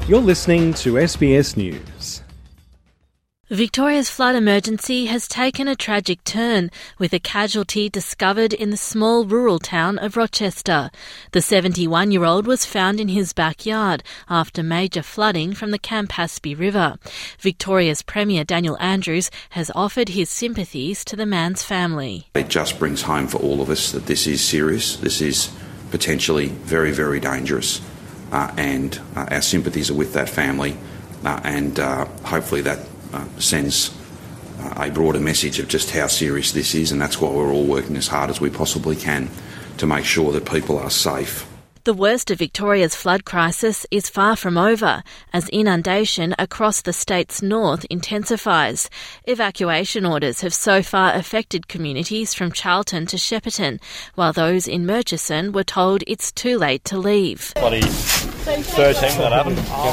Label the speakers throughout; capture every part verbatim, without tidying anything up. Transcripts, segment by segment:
Speaker 1: You're listening to S B S News.
Speaker 2: Victoria's flood emergency has taken a tragic turn, with a casualty discovered in the small rural town of Rochester. The seventy-one-year-old was found in his backyard after major flooding from the Campaspe River. Victoria's Premier Daniel Andrews has offered his sympathies to the man's family.
Speaker 3: It just brings home for all of us that this is serious, this is potentially very, very dangerous, uh, and uh, our sympathies are with that family, uh, and uh, hopefully that Uh, sends uh, a broader message of just how serious this is, and that's why we're all working as hard as we possibly can to make sure that people are safe.
Speaker 2: The worst of Victoria's flood crisis is far from over, as inundation across the state's north intensifies. Evacuation orders have so far affected communities from Charlton to Shepparton, while those in Murchison were told it's too late to leave.
Speaker 4: Bloody thirteen when that happened.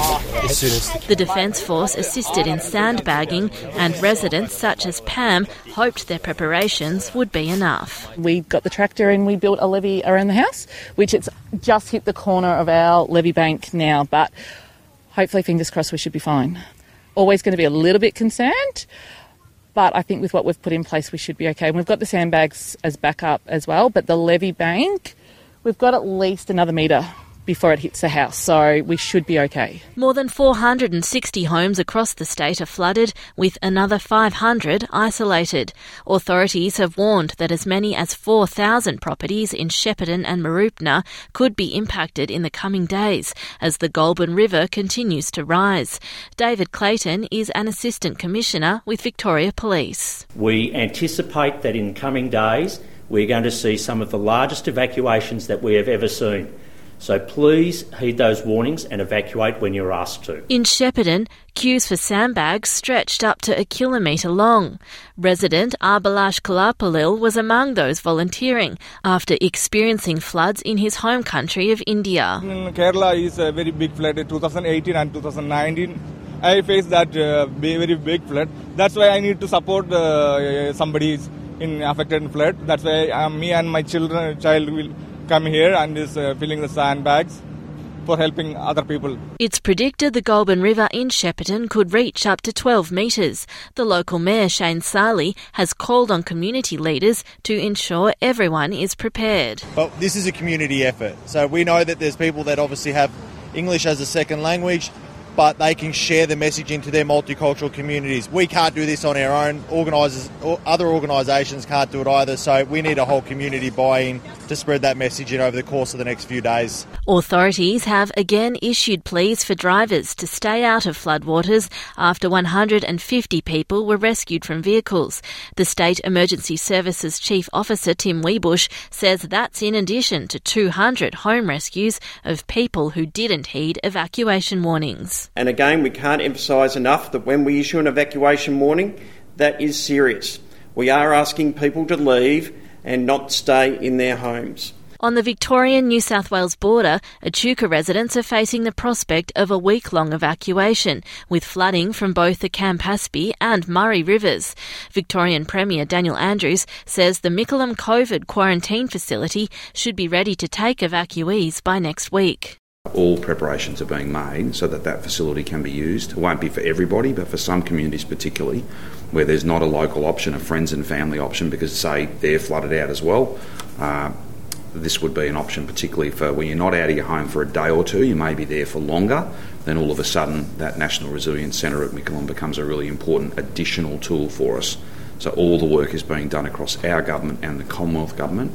Speaker 2: The Defence Force assisted in sandbagging, and residents such as Pam hoped their preparations would be enough.
Speaker 5: We got the tractor and we built a levee around the house, which it's just hit the corner of our levee bank now, but hopefully, fingers crossed, we should be fine. Always going to be a little bit concerned, but I think with what we've put in place, we should be okay. And we've got the sandbags as backup as well, but the levee bank, we've got at least another metre before it hits the house, so we should be okay.
Speaker 2: More than four hundred sixty homes across the state are flooded, with another five hundred isolated. Authorities have warned that as many as four thousand properties in Shepparton and Mooroopna could be impacted in the coming days as the Goulburn River continues to rise. David Clayton is an Assistant Commissioner with Victoria Police.
Speaker 6: We anticipate that in coming days we're going to see some of the largest evacuations that we have ever seen. So please heed those warnings and evacuate when you're asked to.
Speaker 2: In Shepparton, queues for sandbags stretched up to a kilometre long. Resident Arbalash Kalapalil was among those volunteering after experiencing floods in his home country of India.
Speaker 7: In Kerala is a very big flood in twenty eighteen and twenty nineteen. I faced that uh, very big flood. That's why I need to support uh, somebody in affected flood. That's why uh, me and my children child will come here and is uh, filling the sandbags for helping other people.
Speaker 2: It's predicted the Goulburn River in Shepparton could reach up to twelve metres. The local mayor, Shane Sarley, has called on community leaders to ensure everyone is prepared.
Speaker 8: Well, this is a community effort. So we know that there's people that obviously have English as a second language, but they can share the message into their multicultural communities. We can't do this on our own. Organisers, other organisations can't do it either, so we need a whole community buy-in to spread that message in over the course of the next few days.
Speaker 2: Authorities have again issued pleas for drivers to stay out of floodwaters after one hundred fifty people were rescued from vehicles. The State Emergency Services Chief Officer Tim Weebush says that's in addition to two hundred home rescues of people who didn't heed evacuation warnings.
Speaker 9: And again, we can't emphasise enough that when we issue an evacuation warning, that is serious. We are asking people to leave and not stay in their homes.
Speaker 2: On the Victorian-New South Wales border, Echuca residents are facing the prospect of a week-long evacuation, with flooding from both the Campaspe and Murray rivers. Victorian Premier Daniel Andrews says the Mickleham COVID quarantine facility should be ready to take evacuees by next week.
Speaker 3: All preparations are being made so that that facility can be used. It won't be for everybody, but for some communities particularly, where there's not a local option, a friends and family option, because, say, they're flooded out as well. Uh, this would be an option particularly for when you're not out of your home for a day or two, you may be there for longer, then all of a sudden that National Resilience Centre at Mickleham becomes a really important additional tool for us. So all the work is being done across our government and the Commonwealth Government.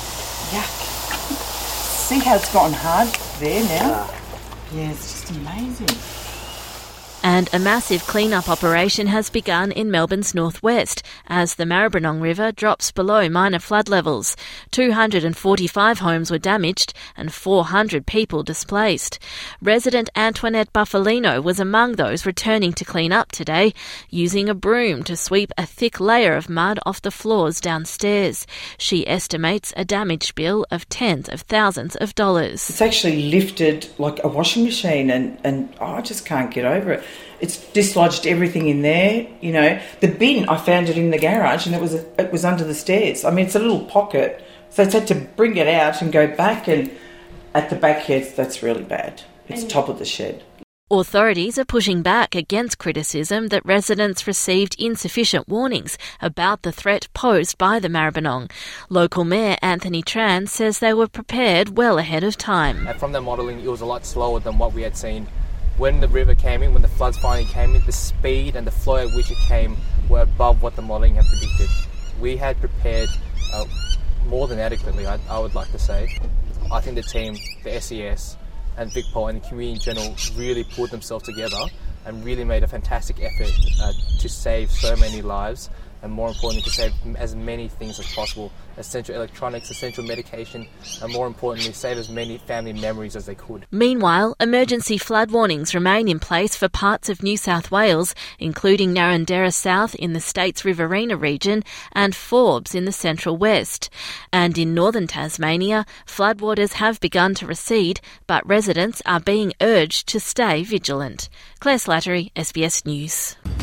Speaker 10: Yuck. See how it's gotten hard there now? Yeah, it's just amazing.
Speaker 2: And a massive clean-up operation has begun in Melbourne's northwest as the Maribyrnong River drops below minor flood levels. two hundred forty-five homes were damaged and four hundred people displaced. Resident Antoinette Buffalino was among those returning to clean up today, using a broom to sweep a thick layer of mud off the floors downstairs. She estimates a damage bill of tens of thousands of dollars.
Speaker 10: It's actually lifted like a washing machine and, and oh, I just can't get over it. It's dislodged everything in there, you know. The bin, I found it in the garage and it was it was under the stairs. I mean, it's a little pocket. So it's had to bring it out and go back, and at the back here, that's really bad. It's top of the shed.
Speaker 2: Authorities are pushing back against criticism that residents received insufficient warnings about the threat posed by the Maribyrnong. Local Mayor Anthony Tran says they were prepared well ahead of time.
Speaker 11: And from the modelling, it was a lot slower than what we had seen. When the river came in, when the floods finally came in, the speed and the flow at which it came were above what the modelling had predicted. We had prepared uh, more than adequately, I, I would like to say. I think the team, the S E S, and VicPol and the community in general really pulled themselves together and really made a fantastic effort uh, to save so many lives, and more importantly to save as many things as possible, essential electronics, essential medication, and more importantly save as many family memories as they could.
Speaker 2: Meanwhile, emergency flood warnings remain in place for parts of New South Wales, including Narrandera South in the state's Riverina region and Forbes in the Central West. And in northern Tasmania, floodwaters have begun to recede, but residents are being urged to stay vigilant. Claire Slattery, S B S News.